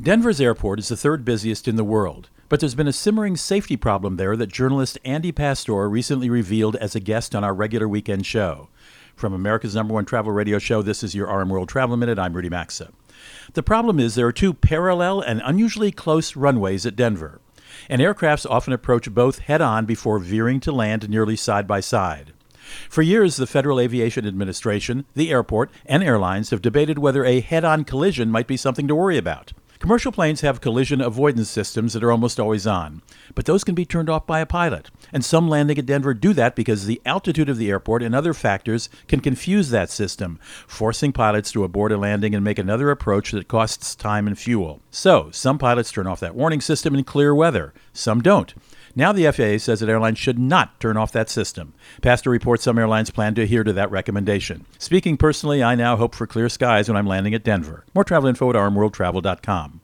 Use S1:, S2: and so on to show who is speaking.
S1: Denver's airport is the third busiest in the world, but there's been a simmering safety problem there that journalist Andy Pastor recently revealed as a guest on our regular weekend show. From America's #1 travel radio show, this is your RM World Travel Minute. I'm Rudy Maxa. The problem is there are two parallel and unusually close runways at Denver, and aircrafts often approach both head-on before veering to land nearly side by side. For years, the Federal Aviation Administration, the airport, and airlines have debated whether a head-on collision might be something to worry about. Commercial planes have collision avoidance systems that are almost always on, but those can be turned off by a pilot. And some landing at Denver do that because the altitude of the airport and other factors can confuse that system, forcing pilots to abort a landing and make another approach that costs time and fuel. So, some pilots turn off that warning system in clear weather. Some don't. Now the FAA says that airlines should not turn off that system. Pastor reports some airlines plan to adhere to that recommendation. Speaking personally, I now hope for clear skies when I'm landing at Denver. More travel info at rmworldtravel.com.